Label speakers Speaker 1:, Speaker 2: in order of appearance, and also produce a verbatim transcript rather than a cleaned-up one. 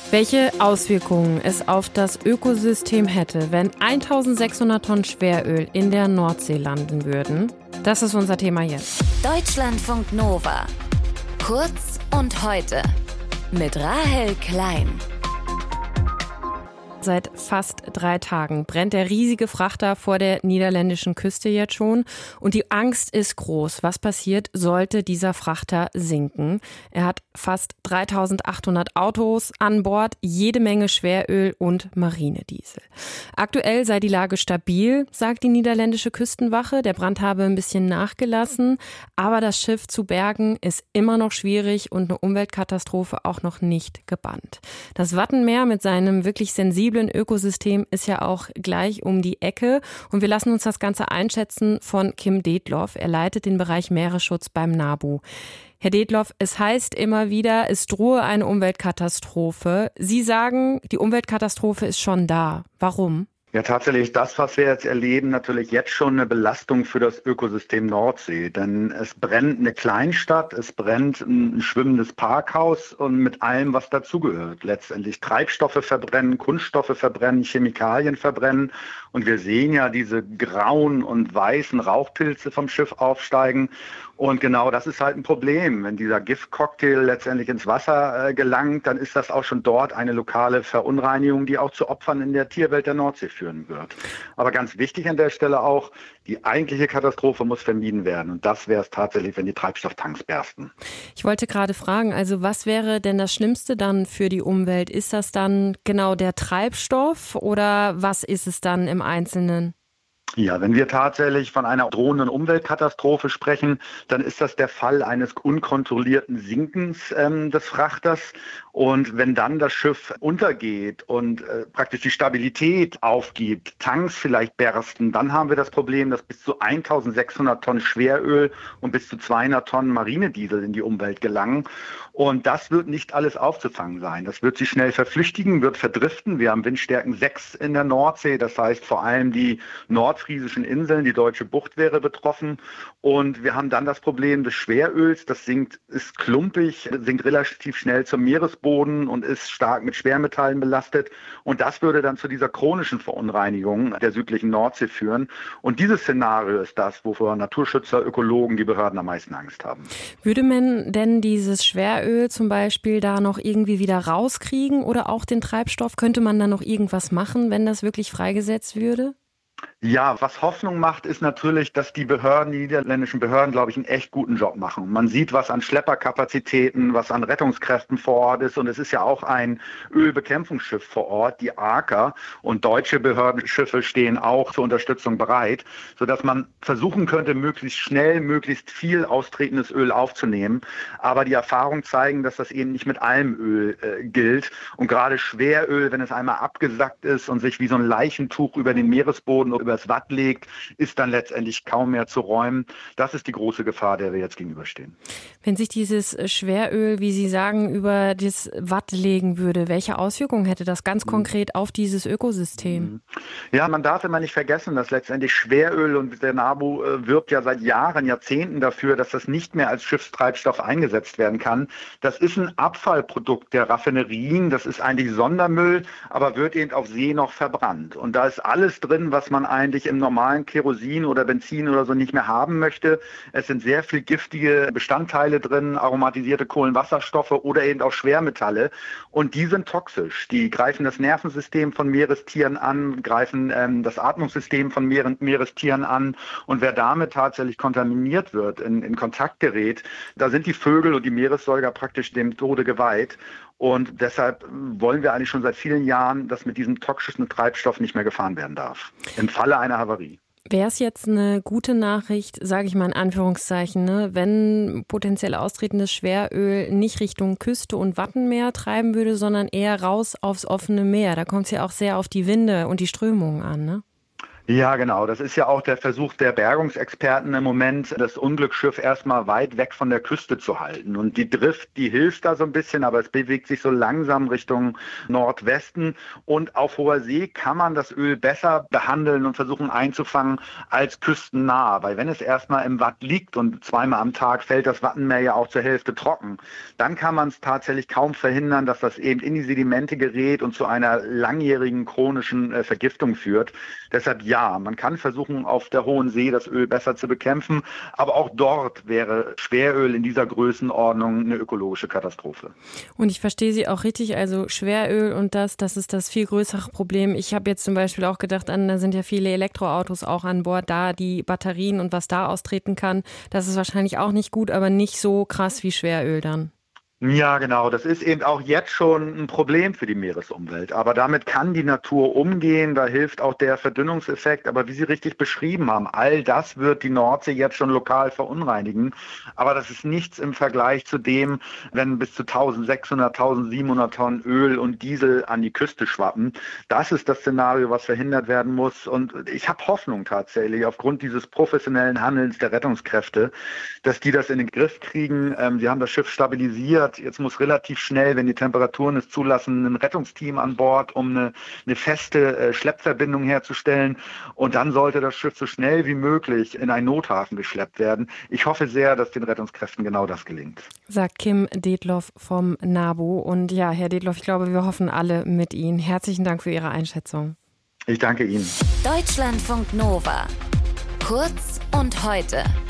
Speaker 1: Welche Auswirkungen es auf das Ökosystem hätte, wenn eintausendsechshundert Tonnen Schweröl in der Nordsee landen würden? Das ist unser Thema jetzt.
Speaker 2: Deutschlandfunk Nova. Kurz und heute. Mit Rahel Klein.
Speaker 1: Seit fast drei Tagen brennt der riesige Frachter vor der niederländischen Küste jetzt schon. Und die Angst ist groß. Was passiert, sollte dieser Frachter sinken? Er hat fast dreitausendachthundert Autos an Bord, jede Menge Schweröl und Marinediesel. Aktuell sei die Lage stabil, sagt die niederländische Küstenwache. Der Brand habe ein bisschen nachgelassen. Aber das Schiff zu bergen ist immer noch schwierig und eine Umweltkatastrophe auch noch nicht gebannt. Das Wattenmeer mit seinem wirklich sensiblen Ökosystem ist ja auch gleich um die Ecke. Und wir lassen uns das Ganze einschätzen von Kim Detloff. Er leitet den Bereich Meeresschutz beim NABU. Herr Detloff, es heißt immer wieder, es drohe eine Umweltkatastrophe. Sie sagen, die Umweltkatastrophe ist schon da. Warum?
Speaker 3: Ja, tatsächlich das, was wir jetzt erleben, natürlich jetzt schon eine Belastung für das Ökosystem Nordsee. Denn es brennt eine Kleinstadt, es brennt ein schwimmendes Parkhaus und mit allem, was dazugehört. Letztendlich Treibstoffe verbrennen, Kunststoffe verbrennen, Chemikalien verbrennen. Und wir sehen ja diese grauen und weißen Rauchpilze vom Schiff aufsteigen. Und genau das ist halt ein Problem. Wenn dieser Giftcocktail letztendlich ins Wasser äh, gelangt, dann ist das auch schon dort eine lokale Verunreinigung, die auch zu Opfern in der Tierwelt der Nordsee führen wird. Aber ganz wichtig an der Stelle auch, die eigentliche Katastrophe muss vermieden werden. Und das wäre es tatsächlich, wenn die Treibstofftanks bersten.
Speaker 1: Ich wollte gerade fragen, also was wäre denn das Schlimmste dann für die Umwelt? Ist das dann genau der Treibstoff oder was ist es dann im Einzelnen?
Speaker 3: Ja, wenn wir tatsächlich von einer drohenden Umweltkatastrophe sprechen, dann ist das der Fall eines unkontrollierten Sinkens ähm, des Frachters. Und wenn dann das Schiff untergeht und äh, praktisch die Stabilität aufgibt, Tanks vielleicht bersten, dann haben wir das Problem, dass bis zu eintausendsechshundert Tonnen Schweröl und bis zu zweihundert Tonnen Marinediesel in die Umwelt gelangen. Und das wird nicht alles aufzufangen sein. Das wird sich schnell verflüchtigen, wird verdriften. Wir haben Windstärken sechs in der Nordsee. Das heißt, vor allem die nordfriesischen Inseln, die Deutsche Bucht wäre betroffen. Und wir haben dann das Problem des Schweröls. Das sinkt, ist klumpig, sinkt relativ schnell zum Meeresboden und ist stark mit Schwermetallen belastet. Und das würde dann zu dieser chronischen Verunreinigung der südlichen Nordsee führen. Und dieses Szenario ist das, wovor Naturschützer, Ökologen, die Behörden am meisten Angst haben.
Speaker 1: Würde man denn dieses Schweröl zum Beispiel da noch irgendwie wieder rauskriegen oder auch den Treibstoff? Könnte man da noch irgendwas machen, wenn das wirklich freigesetzt würde?
Speaker 3: Ja, was Hoffnung macht, ist natürlich, dass die Behörden, die niederländischen Behörden, glaube ich, einen echt guten Job machen. Man sieht, was an Schlepperkapazitäten, was an Rettungskräften vor Ort ist. Und es ist ja auch ein Ölbekämpfungsschiff vor Ort, die Aker. Und deutsche Behördenschiffe stehen auch zur Unterstützung bereit, sodass man versuchen könnte, möglichst schnell, möglichst viel austretendes Öl aufzunehmen. Aber die Erfahrungen zeigen, dass das eben nicht mit allem Öl äh, gilt. Und gerade Schweröl, wenn es einmal abgesackt ist und sich wie so ein Leichentuch über den Meeresboden übers Watt legt, ist dann letztendlich kaum mehr zu räumen. Das ist die große Gefahr, der wir jetzt gegenüberstehen.
Speaker 1: Wenn sich dieses Schweröl, wie Sie sagen, über das Watt legen würde, welche Auswirkungen hätte das ganz konkret auf dieses Ökosystem?
Speaker 3: Ja, man darf immer nicht vergessen, dass letztendlich Schweröl, und der NABU äh, wirbt ja seit Jahren, Jahrzehnten dafür, dass das nicht mehr als Schiffstreibstoff eingesetzt werden kann. Das ist ein Abfallprodukt der Raffinerien, das ist eigentlich Sondermüll, aber wird eben auf See noch verbrannt. Und da ist alles drin, was man eigentlich im normalen Kerosin oder Benzin oder so nicht mehr haben möchte. Es sind sehr viel giftige Bestandteile drin, aromatisierte Kohlenwasserstoffe oder eben auch Schwermetalle. Und die sind toxisch. Die greifen das Nervensystem von Meerestieren an, greifen ähm, das Atmungssystem von Meer Meerestieren an. Und wer damit tatsächlich kontaminiert wird, in, in Kontakt gerät, da sind die Vögel und die Meeressäuger praktisch dem Tode geweiht. Und deshalb wollen wir eigentlich schon seit vielen Jahren, dass mit diesem toxischen Treibstoff nicht mehr gefahren werden darf. Im Falle einer Havarie.
Speaker 1: Wäre es jetzt eine gute Nachricht, sage ich mal in Anführungszeichen, ne, wenn potenziell austretendes Schweröl nicht Richtung Küste und Wattenmeer treiben würde, sondern eher raus aufs offene Meer? Da kommt es ja auch sehr auf die Winde und die Strömungen an, ne?
Speaker 3: Ja, genau. Das ist ja auch der Versuch der Bergungsexperten im Moment, das Unglücksschiff erstmal weit weg von der Küste zu halten. Und die Drift, die hilft da so ein bisschen, aber es bewegt sich so langsam Richtung Nordwesten. Und auf hoher See kann man das Öl besser behandeln und versuchen einzufangen als küstennah. Weil wenn es erstmal im Watt liegt und zweimal am Tag fällt das Wattenmeer ja auch zur Hälfte trocken, dann kann man es tatsächlich kaum verhindern, dass das eben in die Sedimente gerät und zu einer langjährigen chronischen äh, Vergiftung führt. Deshalb ja. Ja, man kann versuchen, auf der Hohen See das Öl besser zu bekämpfen, aber auch dort wäre Schweröl in dieser Größenordnung eine ökologische Katastrophe.
Speaker 1: Und ich verstehe Sie auch richtig, also Schweröl und das, das ist das viel größere Problem. Ich habe jetzt zum Beispiel auch gedacht, an, da sind ja viele Elektroautos auch an Bord, da die Batterien und was da austreten kann, das ist wahrscheinlich auch nicht gut, aber nicht so krass wie Schweröl dann.
Speaker 3: Ja, genau. Das ist eben auch jetzt schon ein Problem für die Meeresumwelt. Aber damit kann die Natur umgehen. Da hilft auch der Verdünnungseffekt. Aber wie Sie richtig beschrieben haben, all das wird die Nordsee jetzt schon lokal verunreinigen. Aber das ist nichts im Vergleich zu dem, wenn bis zu eintausendsechshundert, eintausendsiebenhundert Tonnen Öl und Diesel an die Küste schwappen. Das ist das Szenario, was verhindert werden muss. Und ich habe Hoffnung tatsächlich aufgrund dieses professionellen Handelns der Rettungskräfte, dass die das in den Griff kriegen. Sie haben das Schiff stabilisiert. Jetzt muss relativ schnell, wenn die Temperaturen es zulassen, ein Rettungsteam an Bord, um eine, eine feste äh, Schleppverbindung herzustellen. Und dann sollte das Schiff so schnell wie möglich in einen Nothafen geschleppt werden. Ich hoffe sehr, dass den Rettungskräften genau das gelingt.
Speaker 1: Sagt Kim Detloff vom NABU. Und ja, Herr Detloff, ich glaube, wir hoffen alle mit Ihnen. Herzlichen Dank für Ihre Einschätzung.
Speaker 3: Ich danke Ihnen.
Speaker 2: Deutschlandfunk Nova. Kurz und heute.